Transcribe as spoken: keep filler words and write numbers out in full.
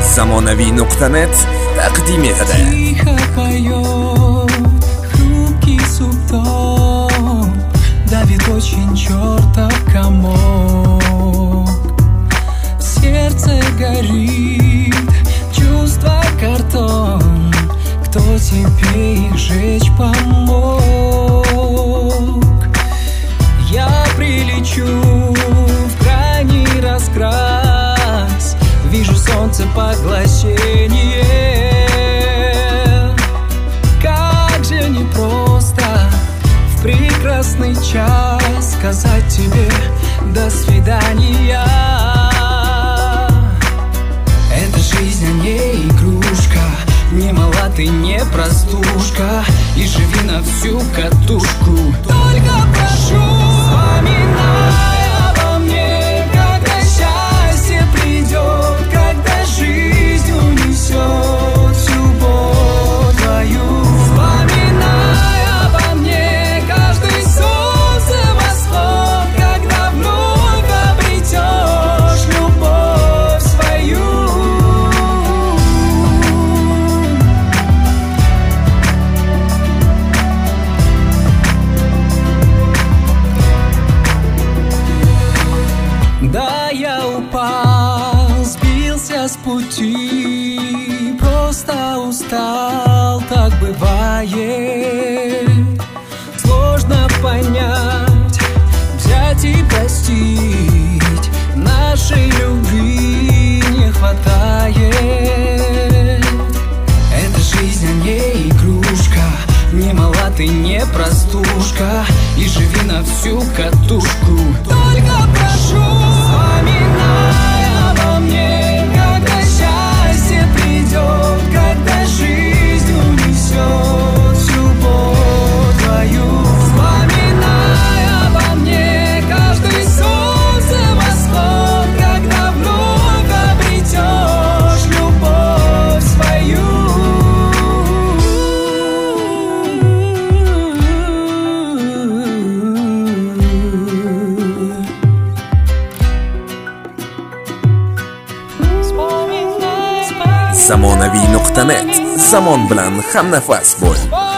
zamonaviy nuqta net taqdim etadi. Тихо поет хрупкий субтон, давит очень чертов комок. В сердце горит чувство картон, кто тебе их жечь помог? Я прилечу в крайний раскрас, вижу солнце поглощение. Как же непросто в прекрасный час сказать тебе до свидания. Эта жизнь, а не игрушка, не мала ты, не простушка, и живи на всю катушку. Только прошу, вспоминай обо мне, когда счастье придет, когда жизнь унесет всю боль твою. Вспоминай обо мне каждый солнце восход, когда вновь обретешь любовь свою. Да, я упал, сбился с пути, просто устал, так бывает. Сложно понять, взять и простить, нашей любви не хватает. Эта жизнь, а не игрушка, не мала ты, не простушка, и живи на всю катушку. Только прошу, вспоминай обо мне, когда счастье придет, когда жизнь унесет всю боль твою. Вспоминай обо мне каждый солнце восход, когда вновь обретешь любовь свою. zamonaviy nuqta net. Zamon bilan hamnafas bo'l.